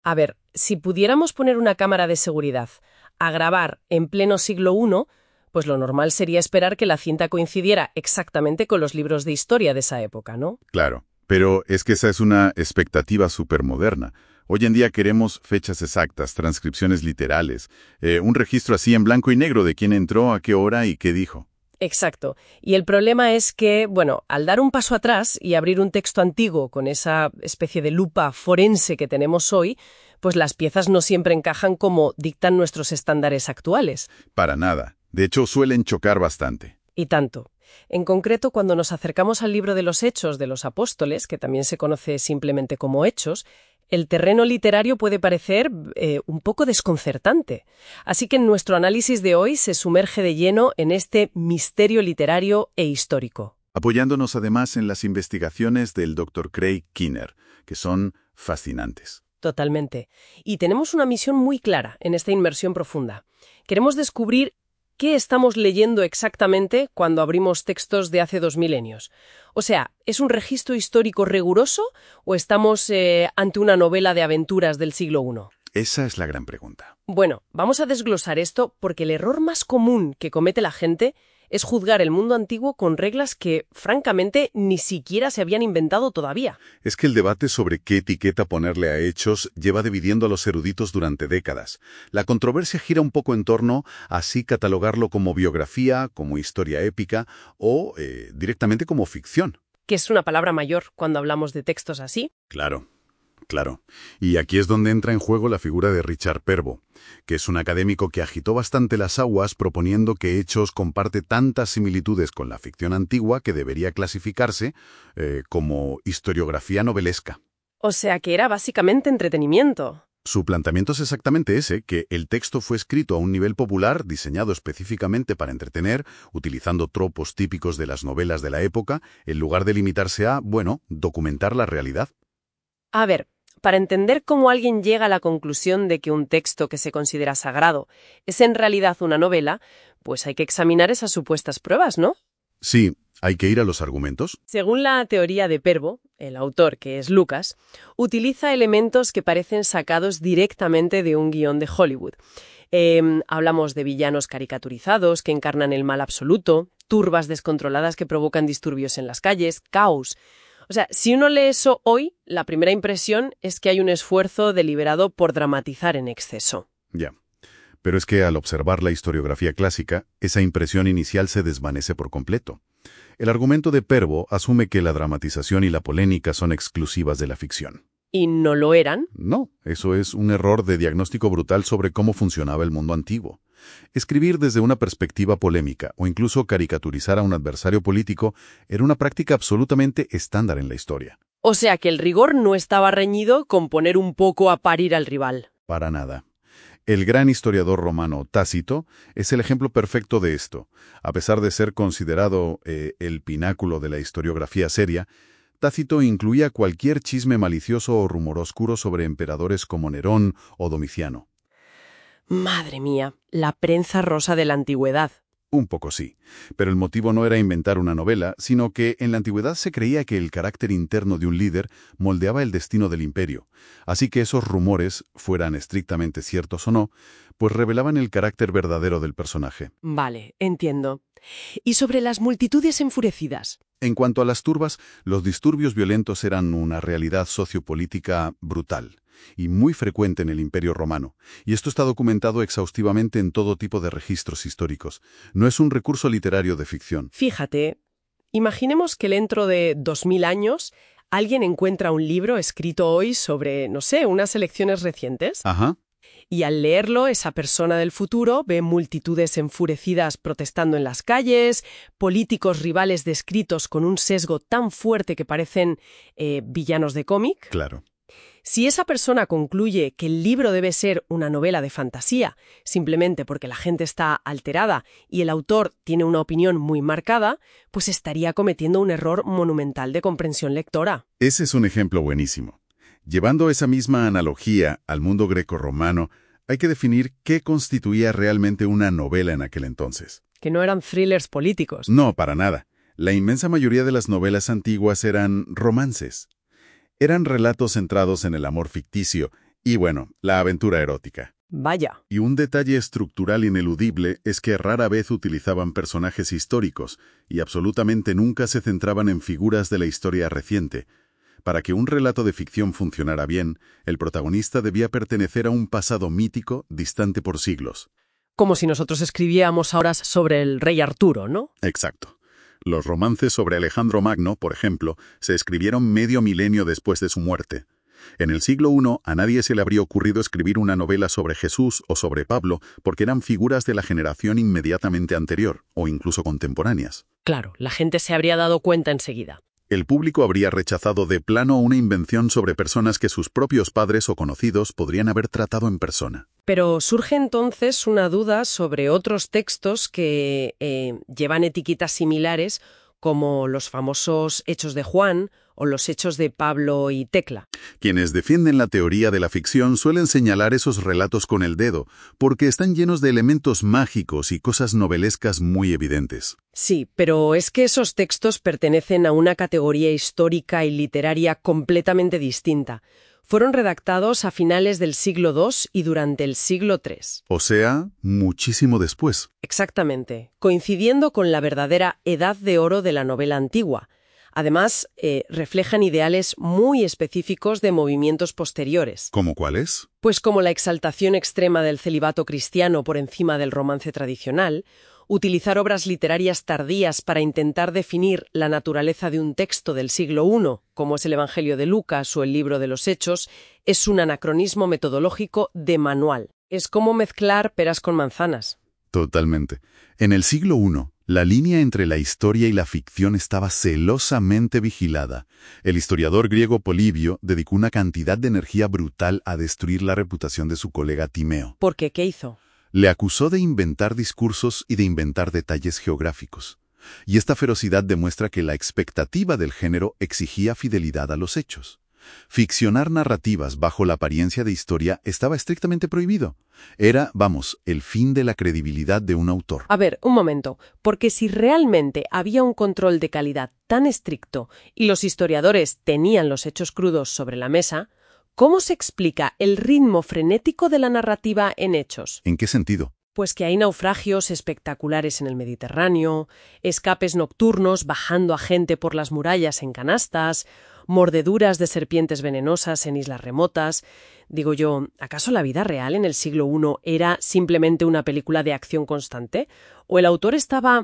A ver, si pudiéramos poner una cámara de seguridad a grabar en pleno siglo I, pues lo normal sería esperar que la cinta coincidiera exactamente con los libros de historia de esa época, ¿no? Claro, pero es que esa es una expectativa supermoderna. Hoy en día queremos fechas exactas, transcripciones literales, un registro así en blanco y negro de quién entró, a qué hora y qué dijo. Exacto. Y el problema es que, bueno, al dar un paso atrás y abrir un texto antiguo con esa especie de lupa forense que tenemos hoy, pues las piezas no siempre encajan como dictan nuestros estándares actuales. Para nada. De hecho, suelen chocar bastante. Y tanto. En concreto, cuando nos acercamos al libro de los Hechos de los Apóstoles, que también se conoce simplemente como Hechos, el terreno literario puede parecer un poco desconcertante. Así que en nuestro análisis de hoy se sumerge de lleno en este misterio literario e histórico. Apoyándonos además en las investigaciones del Dr. Craig Keener, que son fascinantes. Totalmente. Y tenemos una misión muy clara en esta inmersión profunda. Queremos descubrir ¿qué estamos leyendo exactamente cuando abrimos textos de hace 2000 años? O sea, ¿es un registro histórico riguroso o estamos ante una novela de aventuras del siglo I? Esa es la gran pregunta. Bueno, vamos a desglosar esto porque el error más común que comete la gente es juzgar el mundo antiguo con reglas que, francamente, ni siquiera se habían inventado todavía. Es que el debate sobre qué etiqueta ponerle a Hechos lleva dividiendo a los eruditos durante décadas. La controversia gira un poco en torno a si catalogarlo como biografía, como historia épica o directamente como ficción. Que es una palabra mayor cuando hablamos de textos así. Claro. Claro. Y aquí es donde entra en juego la figura de Richard Pervo, que es un académico que agitó bastante las aguas proponiendo que Hechos comparte tantas similitudes con la ficción antigua que debería clasificarse como historiografía novelesca. O sea que era básicamente entretenimiento. Su planteamiento es exactamente ese, que el texto fue escrito a un nivel popular, diseñado específicamente para entretener, utilizando tropos típicos de las novelas de la época, en lugar de limitarse a, documentar la realidad. A ver, para entender cómo alguien llega a la conclusión de que un texto que se considera sagrado es en realidad una novela, pues hay que examinar esas supuestas pruebas, ¿no? Sí, hay que ir a los argumentos. Según la teoría de Pervo, el autor, que es Lucas, utiliza elementos que parecen sacados directamente de un guión de Hollywood. Hablamos de villanos caricaturizados que encarnan el mal absoluto, turbas descontroladas que provocan disturbios en las calles, caos. O sea, si uno lee eso hoy, la primera impresión es que hay un esfuerzo deliberado por dramatizar en exceso. Ya. Pero es que al observar la historiografía clásica, esa impresión inicial se desvanece por completo. El argumento de Pervo asume que la dramatización y la polémica son exclusivas de la ficción. ¿Y no lo eran? No, eso es un error de diagnóstico brutal sobre cómo funcionaba el mundo antiguo. Escribir desde una perspectiva polémica o incluso caricaturizar a un adversario político era una práctica absolutamente estándar en la historia. O sea que el rigor no estaba reñido con poner un poco a parir al rival. Para nada. El gran historiador romano Tácito es el ejemplo perfecto de esto. A pesar de ser considerado el pináculo de la historiografía seria, Tácito incluía cualquier chisme malicioso o rumor oscuro sobre emperadores como Nerón o Domiciano. Madre mía, la prensa rosa de la antigüedad. Un poco sí, pero el motivo no era inventar una novela, sino que en la antigüedad se creía que el carácter interno de un líder moldeaba el destino del imperio, así que esos rumores, fueran estrictamente ciertos o no, pues revelaban el carácter verdadero del personaje. Vale, entiendo. ¿Y sobre las multitudes enfurecidas? En cuanto a las turbas, los disturbios violentos eran una realidad sociopolítica brutal y muy frecuente en el Imperio Romano, y esto está documentado exhaustivamente en todo tipo de registros históricos. No es un recurso literario de ficción. Fíjate, imaginemos que dentro de 2000 años alguien encuentra un libro escrito hoy sobre, no sé, unas elecciones recientes. Ajá. Y al leerlo, esa persona del futuro ve multitudes enfurecidas protestando en las calles, políticos rivales descritos con un sesgo tan fuerte que parecen villanos de cómic. Claro. Si esa persona concluye que el libro debe ser una novela de fantasía, simplemente porque la gente está alterada y el autor tiene una opinión muy marcada, pues estaría cometiendo un error monumental de comprensión lectora. Ese es un ejemplo buenísimo. Llevando esa misma analogía al mundo grecorromano, hay que definir qué constituía realmente una novela en aquel entonces. Que no eran thrillers políticos. No, para nada. La inmensa mayoría de las novelas antiguas eran romances. Eran relatos centrados en el amor ficticio, Y bueno, la aventura erótica. Vaya. Y un detalle estructural ineludible es que rara vez utilizaban personajes históricos y absolutamente nunca se centraban en figuras de la historia reciente. Para que un relato de ficción funcionara bien, el protagonista debía pertenecer a un pasado mítico distante por siglos. Como si nosotros escribiéramos ahora sobre el rey Arturo, ¿no? Exacto. Los romances sobre Alejandro Magno, por ejemplo, se escribieron medio milenio después de su muerte. En el siglo I a nadie se le habría ocurrido escribir una novela sobre Jesús o sobre Pablo porque eran figuras de la generación inmediatamente anterior, o incluso contemporáneas. Claro, la gente se habría dado cuenta enseguida. El público habría rechazado de plano una invención sobre personas que sus propios padres o conocidos podrían haber tratado en persona. Pero surge entonces una duda sobre otros textos que llevan etiquetas similares, como los famosos Hechos de Juan o los Hechos de Pablo y Tecla. Quienes defienden la teoría de la ficción suelen señalar esos relatos con el dedo, porque están llenos de elementos mágicos y cosas novelescas muy evidentes. Sí, pero es que esos textos pertenecen a una categoría histórica y literaria completamente distinta. Fueron redactados a finales del siglo II y durante el siglo III. O sea, muchísimo después. Exactamente, coincidiendo con la verdadera edad de oro de la novela antigua. Además, reflejan ideales muy específicos de movimientos posteriores. ¿Cómo cuáles? Pues como la exaltación extrema del celibato cristiano por encima del romance tradicional, utilizar obras literarias tardías para intentar definir la naturaleza de un texto del siglo I, como es el Evangelio de Lucas o el Libro de los Hechos, es un anacronismo metodológico de manual. Es como mezclar peras con manzanas. Totalmente. En el siglo I, la línea entre la historia y la ficción estaba celosamente vigilada. El historiador griego Polibio dedicó una cantidad de energía brutal a destruir la reputación de su colega Timeo. ¿Por qué? ¿Qué hizo? Le acusó de inventar discursos y de inventar detalles geográficos. Y esta ferocidad demuestra que la expectativa del género exigía fidelidad a los hechos. Ficcionar narrativas bajo la apariencia de historia estaba estrictamente prohibido. Era, el fin de la credibilidad de un autor. A ver, un momento, porque si realmente había un control de calidad tan estricto y los historiadores tenían los hechos crudos sobre la mesa, ¿cómo se explica el ritmo frenético de la narrativa en Hechos? ¿En qué sentido? Pues que hay naufragios espectaculares en el Mediterráneo, escapes nocturnos bajando a gente por las murallas en canastas, mordeduras de serpientes venenosas en islas remotas. Digo yo, ¿acaso la vida real en el siglo I era simplemente una película de acción constante? ¿O el autor estaba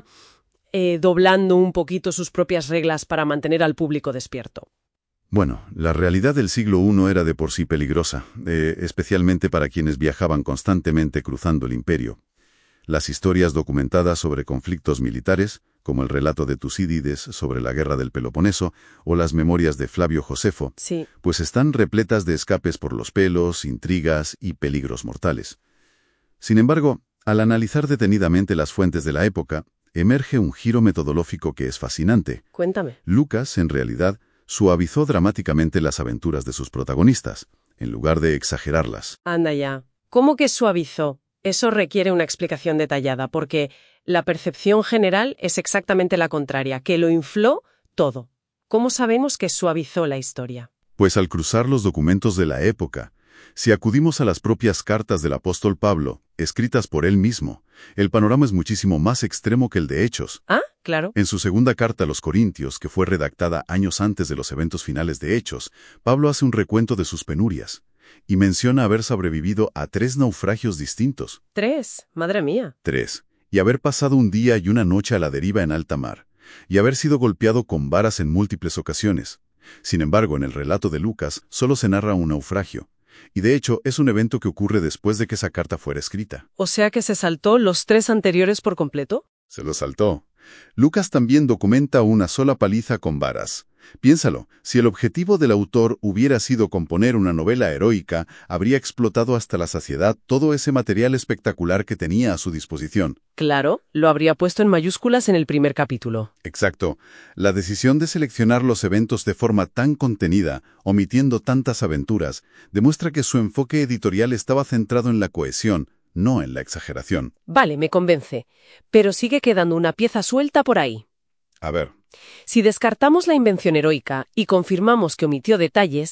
doblando un poquito sus propias reglas para mantener al público despierto? Bueno, la realidad del siglo I era de por sí peligrosa, especialmente para quienes viajaban constantemente cruzando el imperio. Las historias documentadas sobre conflictos militares, como el relato de Tucídides sobre la guerra del Peloponeso o las memorias de Flavio Josefo, Sí. pues están repletas de escapes por los pelos, intrigas y peligros mortales. Sin embargo, al analizar detenidamente las fuentes de la época, emerge un giro metodológico que es fascinante. Cuéntame. Lucas, en realidad, suavizó dramáticamente las aventuras de sus protagonistas, en lugar de exagerarlas. Anda ya. ¿Cómo que suavizó? Eso requiere una explicación detallada, porque la percepción general es exactamente la contraria, que lo infló todo. ¿Cómo sabemos que suavizó la historia? Pues al cruzar los documentos de la época, si acudimos a las propias cartas del apóstol Pablo, escritas por él mismo, el panorama es muchísimo más extremo que el de Hechos. Ah, claro. En su segunda carta a los Corintios, que fue redactada años antes de los eventos finales de Hechos, Pablo hace un recuento de sus penurias y menciona haber sobrevivido a 3 naufragios distintos. 3, madre mía. 3. Y haber pasado un día y una noche a la deriva en alta mar, y haber sido golpeado con varas en múltiples ocasiones. Sin embargo, en el relato de Lucas solo se narra un naufragio, y de hecho es un evento que ocurre después de que esa carta fuera escrita. ¿O sea que se saltó los 3 anteriores por completo? Se lo saltó. Lucas también documenta una sola paliza con varas. Piénsalo, si el objetivo del autor hubiera sido componer una novela heroica, habría explotado hasta la saciedad todo ese material espectacular que tenía a su disposición. Claro, lo habría puesto en mayúsculas en el primer capítulo. Exacto. La decisión de seleccionar los eventos de forma tan contenida, omitiendo tantas aventuras, demuestra que su enfoque editorial estaba centrado en la cohesión, no en la exageración. Vale, me convence. Pero sigue quedando una pieza suelta por ahí. A ver. Si descartamos la invención heroica y confirmamos que omitió detalles,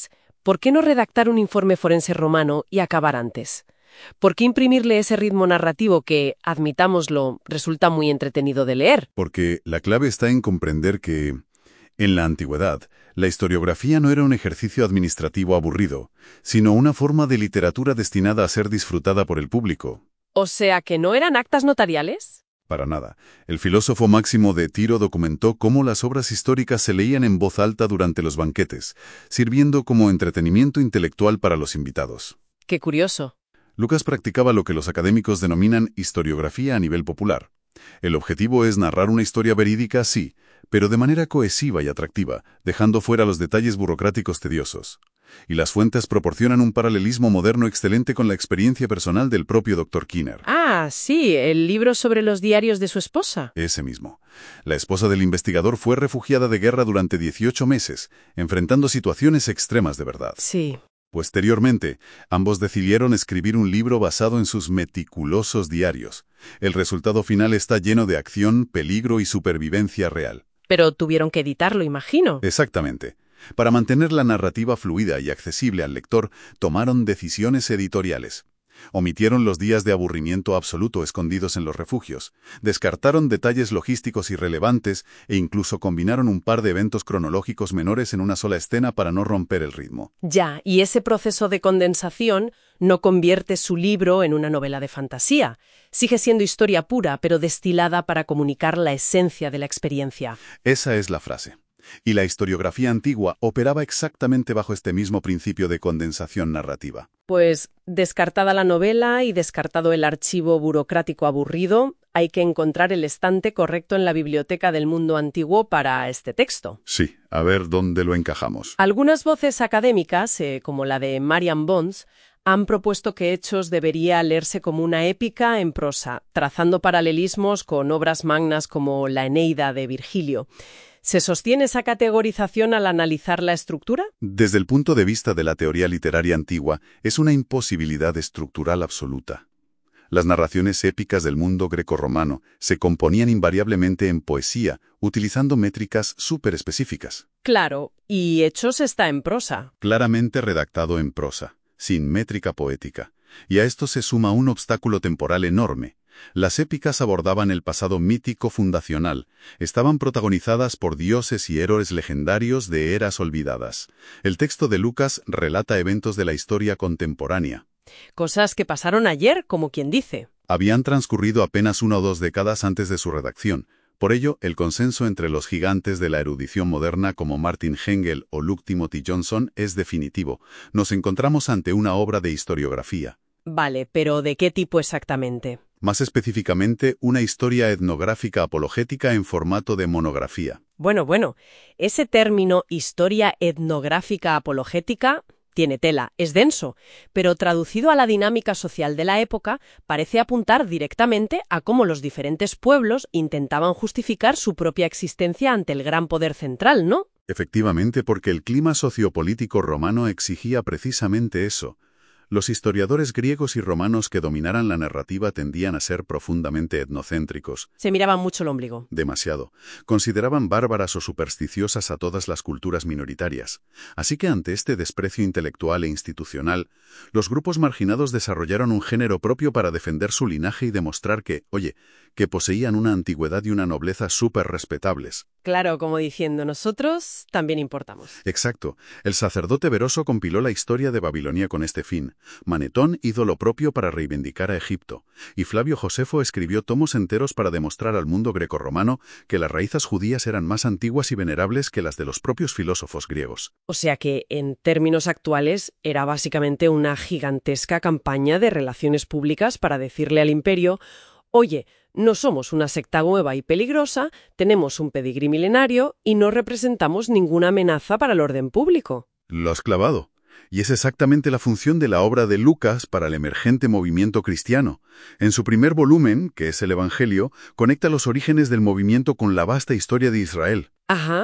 ¿por qué no redactar un informe forense romano y acabar antes? ¿Por qué imprimirle ese ritmo narrativo que, admitámoslo, resulta muy entretenido de leer? Porque la clave está en comprender que, en la antigüedad, la historiografía no era un ejercicio administrativo aburrido, sino una forma de literatura destinada a ser disfrutada por el público. O sea, ¿que no eran actas notariales? Para nada. El filósofo Máximo de Tiro documentó cómo las obras históricas se leían en voz alta durante los banquetes, sirviendo como entretenimiento intelectual para los invitados. Qué curioso. Lucas practicaba lo que los académicos denominan historiografía a nivel popular. El objetivo es narrar una historia verídica, sí, pero de manera cohesiva y atractiva, dejando fuera los detalles burocráticos tediosos. Y las fuentes proporcionan un paralelismo moderno excelente con la experiencia personal del propio Dr. Kinner. Ah, sí, el libro sobre los diarios de su esposa. Ese mismo. La esposa del investigador fue refugiada de guerra durante 18 meses, enfrentando situaciones extremas de verdad. Sí. Posteriormente, ambos decidieron escribir un libro basado en sus meticulosos diarios. El resultado final está lleno de acción, peligro y supervivencia real. Pero tuvieron que editarlo, imagino. Exactamente. Para mantener la narrativa fluida y accesible al lector, tomaron decisiones editoriales. Omitieron los días de aburrimiento absoluto escondidos en los refugios, descartaron detalles logísticos irrelevantes e incluso combinaron un par de eventos cronológicos menores en una sola escena para no romper el ritmo. Ya, y ese proceso de condensación no convierte su libro en una novela de fantasía. Sigue siendo historia pura, pero destilada para comunicar la esencia de la experiencia. Esa es la frase. Y la historiografía antigua operaba exactamente bajo este mismo principio de condensación narrativa. Pues, descartada la novela y descartado el archivo burocrático aburrido, hay que encontrar el estante correcto en la biblioteca del mundo antiguo para este texto. Sí, a ver dónde lo encajamos. Algunas voces académicas, como la de Marian Bonds, han propuesto que Hechos debería leerse como una épica en prosa, trazando paralelismos con obras magnas como la Eneida de Virgilio. ¿Se sostiene esa categorización al analizar la estructura? Desde el punto de vista de la teoría literaria antigua, es una imposibilidad estructural absoluta. Las narraciones épicas del mundo grecorromano se componían invariablemente en poesía, utilizando métricas súper específicas. Claro, y Hechos está en prosa. Claramente redactado en prosa, sin métrica poética. Y a esto se suma un obstáculo temporal enorme. Las épicas abordaban el pasado mítico fundacional, estaban protagonizadas por dioses y héroes legendarios de eras olvidadas. El texto de Lucas relata eventos de la historia contemporánea. Cosas que pasaron ayer, como quien dice. Habían transcurrido apenas 1 o 2 décadas antes de su redacción. Por ello, el consenso entre los gigantes de la erudición moderna como Martin Hengel o Luke Timothy Johnson es definitivo. Nos encontramos ante una obra de historiografía. Vale, pero ¿de qué tipo exactamente? Más específicamente, una historia etnográfica apologética en formato de monografía. Bueno, ese término historia etnográfica apologética tiene tela, es denso, pero traducido a la dinámica social de la época parece apuntar directamente a cómo los diferentes pueblos intentaban justificar su propia existencia ante el gran poder central, ¿no? Efectivamente, porque el clima sociopolítico romano exigía precisamente eso. Los historiadores griegos y romanos que dominaran la narrativa tendían a ser profundamente etnocéntricos. Se miraban mucho el ombligo. Demasiado. Consideraban bárbaras o supersticiosas a todas las culturas minoritarias. Así que ante este desprecio intelectual e institucional, los grupos marginados desarrollaron un género propio para defender su linaje y demostrar que poseían una antigüedad y una nobleza súper respetables. Claro, como diciendo, nosotros también importamos. Exacto. El sacerdote Beroso compiló la historia de Babilonia con este fin. Manetón hizo lo propio para reivindicar a Egipto. Y Flavio Josefo escribió tomos enteros para demostrar al mundo grecorromano que las raíces judías eran más antiguas y venerables que las de los propios filósofos griegos. O sea que, en términos actuales, era básicamente una gigantesca campaña de relaciones públicas para decirle al imperio: oye, no somos una secta nueva y peligrosa, tenemos un pedigrí milenario y no representamos ninguna amenaza para el orden público. Lo has clavado. Y es exactamente la función de la obra de Lucas para el emergente movimiento cristiano. En su primer volumen, que es el Evangelio, conecta los orígenes del movimiento con la vasta historia de Israel. Ajá.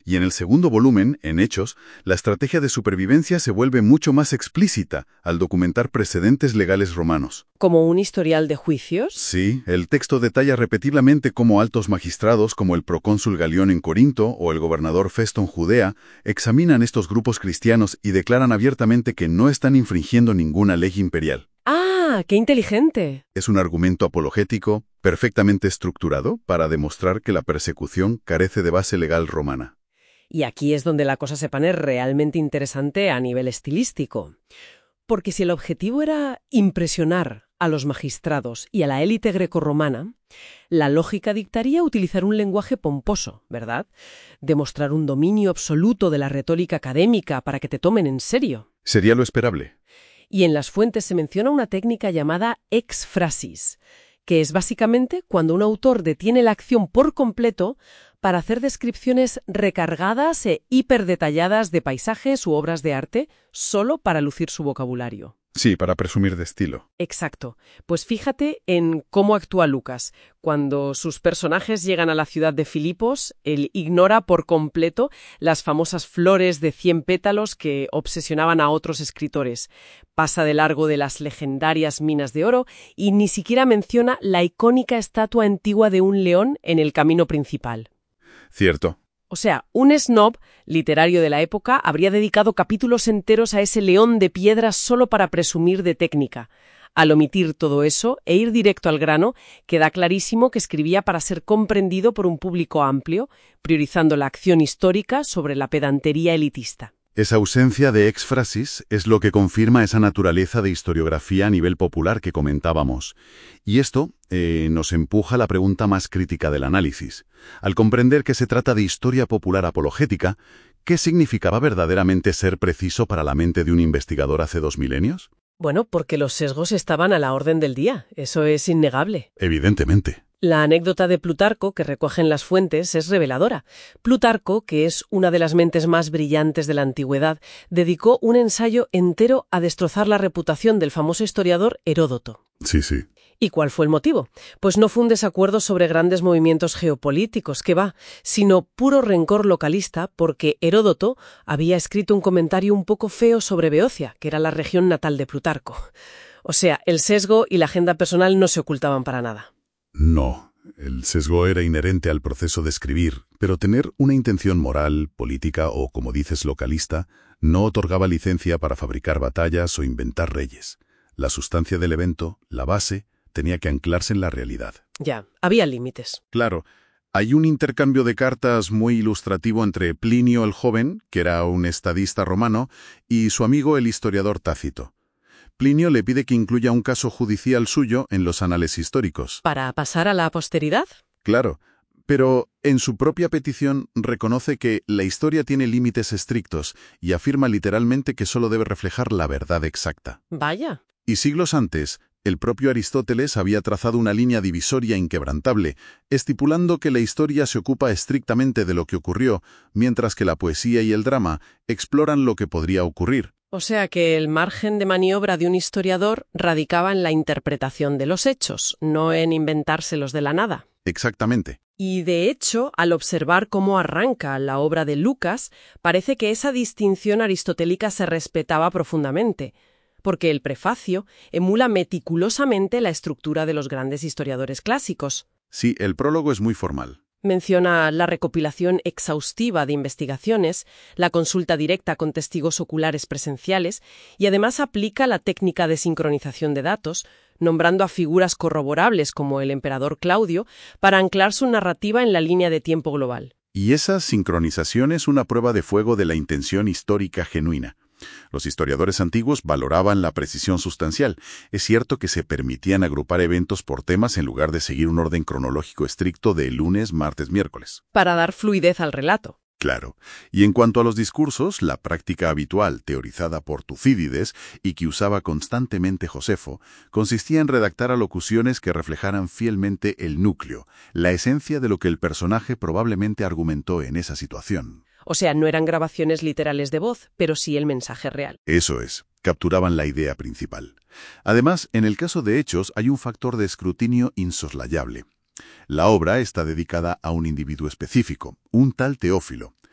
Y en el segundo volumen, en Hechos, la estrategia de supervivencia se vuelve mucho más explícita al documentar precedentes legales romanos. ¿Como un historial de juicios? Sí, el texto detalla repetidamente cómo altos magistrados como el procónsul Galión en Corinto o el gobernador Festo en Judea examinan estos grupos cristianos y declaran abiertamente que no están infringiendo ninguna ley imperial. ¡Ah, qué inteligente! Es un argumento apologético perfectamente estructurado para demostrar que la persecución carece de base legal romana. Y aquí es donde la cosa se pone realmente interesante a nivel estilístico. Porque si el objetivo era impresionar a los magistrados y a la élite grecorromana, la lógica dictaría utilizar un lenguaje pomposo, ¿verdad? Demostrar un dominio absoluto de la retórica académica para que te tomen en serio. Sería lo esperable. Y en las fuentes se menciona una técnica llamada exfrasis, que es básicamente cuando un autor detiene la acción por completo para hacer descripciones recargadas e hiperdetalladas de paisajes u obras de arte solo para lucir su vocabulario. Sí, para presumir de estilo. Exacto. Pues fíjate en cómo actúa Lucas. Cuando sus personajes llegan a la ciudad de Filipos, él ignora por completo las famosas flores de 100 pétalos que obsesionaban a otros escritores. Pasa de largo de las legendarias minas de oro y ni siquiera menciona la icónica estatua antigua de un león en el camino principal. Cierto. O sea, un snob literario de la época habría dedicado capítulos enteros a ese león de piedra solo para presumir de técnica. Al omitir todo eso e ir directo al grano, queda clarísimo que escribía para ser comprendido por un público amplio, priorizando la acción histórica sobre la pedantería elitista. Esa ausencia de exfrasis es lo que confirma esa naturaleza de historiografía a nivel popular que comentábamos. Y esto nos empuja a la pregunta más crítica del análisis. Al comprender que se trata de historia popular apologética, ¿qué significaba verdaderamente ser preciso para la mente de un investigador hace 2 milenios? Bueno, porque los sesgos estaban a la orden del día. Eso es innegable. Evidentemente. La anécdota de Plutarco que recogen las fuentes es reveladora. Plutarco, que es una de las mentes más brillantes de la antigüedad, dedicó un ensayo entero a destrozar la reputación del famoso historiador Heródoto. Sí, sí. ¿Y cuál fue el motivo? Pues no fue un desacuerdo sobre grandes movimientos geopolíticos, que va, sino puro rencor localista porque Heródoto había escrito un comentario un poco feo sobre Beocia, que era la región natal de Plutarco. O sea, el sesgo y la agenda personal no se ocultaban para nada. No, el sesgo era inherente al proceso de escribir, pero tener una intención moral, política o, como dices, localista, no otorgaba licencia para fabricar batallas o inventar reyes. La sustancia del evento, la base, tenía que anclarse en la realidad. Ya, había límites. Claro, hay un intercambio de cartas muy ilustrativo entre Plinio el Joven, que era un estadista romano, y su amigo el historiador Tácito. Plinio le pide que incluya un caso judicial suyo en los anales históricos. ¿Para pasar a la posteridad? Claro, pero en su propia petición reconoce que la historia tiene límites estrictos y afirma literalmente que solo debe reflejar la verdad exacta. Vaya. Y siglos antes, el propio Aristóteles había trazado una línea divisoria inquebrantable, estipulando que la historia se ocupa estrictamente de lo que ocurrió, mientras que la poesía y el drama exploran lo que podría ocurrir. O sea que el margen de maniobra de un historiador radicaba en la interpretación de los hechos, no en inventárselos de la nada. Exactamente. Y de hecho, al observar cómo arranca la obra de Lucas, parece que esa distinción aristotélica se respetaba profundamente, porque el prefacio emula meticulosamente la estructura de los grandes historiadores clásicos. Sí, el prólogo es muy formal. Menciona la recopilación exhaustiva de investigaciones, la consulta directa con testigos oculares presenciales y además aplica la técnica de sincronización de datos, nombrando a figuras corroborables como el emperador Claudio para anclar su narrativa en la línea de tiempo global. Y esa sincronización es una prueba de fuego de la intención histórica genuina. Los historiadores antiguos valoraban la precisión sustancial. Es cierto que se permitían agrupar eventos por temas en lugar de seguir un orden cronológico estricto de lunes, martes, miércoles. Para dar fluidez al relato. Claro. Y en cuanto a los discursos, la práctica habitual, teorizada por Tucídides y que usaba constantemente Josefo, consistía en redactar alocuciones que reflejaran fielmente el núcleo, la esencia de lo que el personaje probablemente argumentó en esa situación. O sea, no eran grabaciones literales de voz, pero sí el mensaje real. Eso es, capturaban la idea principal. Además, en el caso de Hechos hay un factor de escrutinio insoslayable. La obra está dedicada a un individuo específico, un tal Teófilo.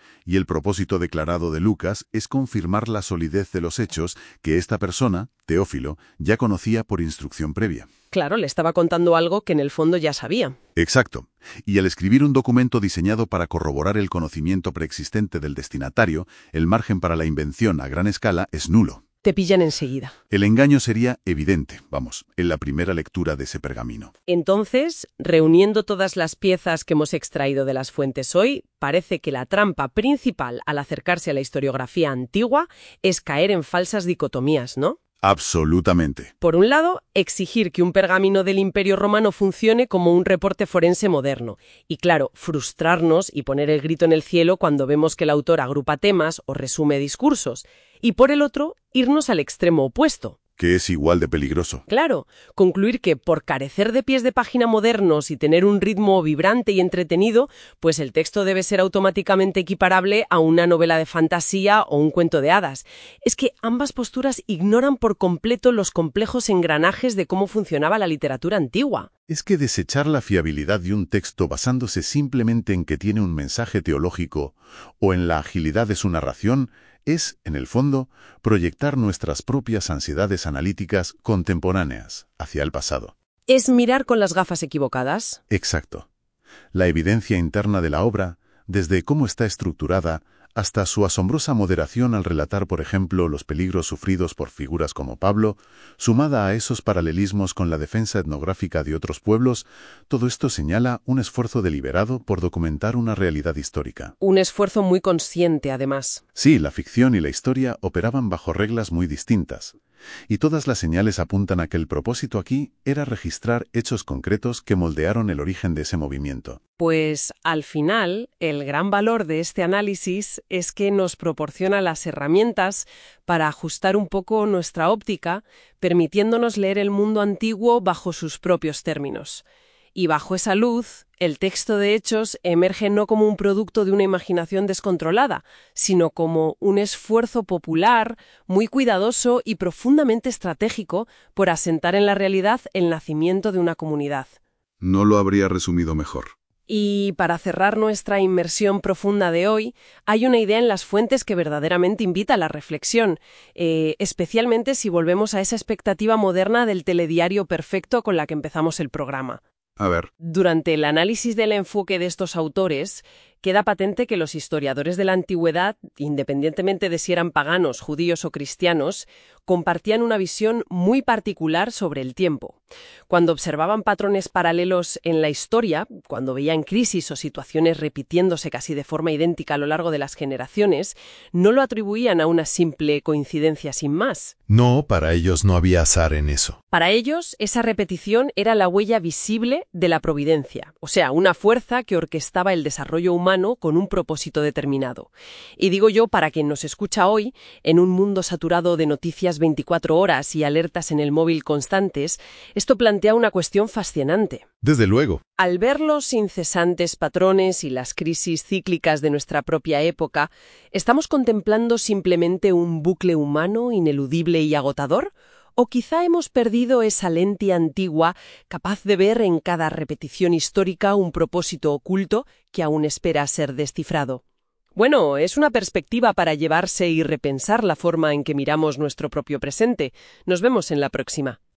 Y el propósito declarado de Lucas es confirmar la solidez de los hechos que esta persona, Teófilo, ya conocía por instrucción previa. Claro, le estaba contando algo que en el fondo ya sabía. Exacto. Y al escribir un documento diseñado para corroborar el conocimiento preexistente del destinatario, el margen para la invención a gran escala es nulo. Te pillan enseguida. El engaño sería evidente, en la primera lectura de ese pergamino. Entonces, reuniendo todas las piezas que hemos extraído de las fuentes hoy, parece que la trampa principal al acercarse a la historiografía antigua es caer en falsas dicotomías, ¿no? Absolutamente. Por un lado, exigir que un pergamino del Imperio Romano funcione como un reporte forense moderno. Y claro, frustrarnos y poner el grito en el cielo cuando vemos que el autor agrupa temas o resume discursos. Y por el otro, irnos al extremo opuesto. Que es igual de peligroso. Claro, concluir que por carecer de pies de página modernos y tener un ritmo vibrante y entretenido, pues el texto debe ser automáticamente equiparable a una novela de fantasía o un cuento de hadas. Es que ambas posturas ignoran por completo los complejos engranajes de cómo funcionaba la literatura antigua. Es que desechar la fiabilidad de un texto basándose simplemente en que tiene un mensaje teológico o en la agilidad de su narración es, en el fondo, proyectar nuestras propias ansiedades analíticas contemporáneas hacia el pasado. Es mirar con las gafas equivocadas. Exacto. La evidencia interna de la obra, desde cómo está estructurada, hasta su asombrosa moderación al relatar, por ejemplo, los peligros sufridos por figuras como Pablo, sumada a esos paralelismos con la defensa etnográfica de otros pueblos, todo esto señala un esfuerzo deliberado por documentar una realidad histórica. Un esfuerzo muy consciente, además. Sí, la ficción y la historia operaban bajo reglas muy distintas. Y todas las señales apuntan a que el propósito aquí era registrar hechos concretos que moldearon el origen de ese movimiento. Pues, al final, el gran valor de este análisis es que nos proporciona las herramientas para ajustar un poco nuestra óptica, permitiéndonos leer el mundo antiguo bajo sus propios términos. Y bajo esa luz, el texto de Hechos emerge no como un producto de una imaginación descontrolada, sino como un esfuerzo popular, muy cuidadoso y profundamente estratégico por asentar en la realidad el nacimiento de una comunidad. No lo habría resumido mejor. Y para cerrar nuestra inmersión profunda de hoy, hay una idea en las fuentes que verdaderamente invita a la reflexión, especialmente si volvemos a esa expectativa moderna del telediario perfecto con la que empezamos el programa. A ver. Durante el análisis del enfoque de estos autores, queda patente que los historiadores de la antigüedad, independientemente de si eran paganos, judíos o cristianos, compartían una visión muy particular sobre el tiempo. Cuando observaban patrones paralelos en la historia, cuando veían crisis o situaciones repitiéndose casi de forma idéntica a lo largo de las generaciones, no lo atribuían a una simple coincidencia sin más. No, para ellos no había azar en eso. Para ellos, esa repetición era la huella visible de la providencia, o sea, una fuerza que orquestaba el desarrollo humano con un propósito determinado. Y digo yo, para quien nos escucha hoy, en un mundo saturado de noticias 24 horas y alertas en el móvil constantes, esto plantea una cuestión fascinante. Desde luego. Al ver los incesantes patrones y las crisis cíclicas de nuestra propia época, ¿estamos contemplando simplemente un bucle humano ineludible y agotador? ¿O quizá hemos perdido esa lente antigua capaz de ver en cada repetición histórica un propósito oculto que aún espera ser descifrado? Bueno, es una perspectiva para llevarse y repensar la forma en que miramos nuestro propio presente. Nos vemos en la próxima.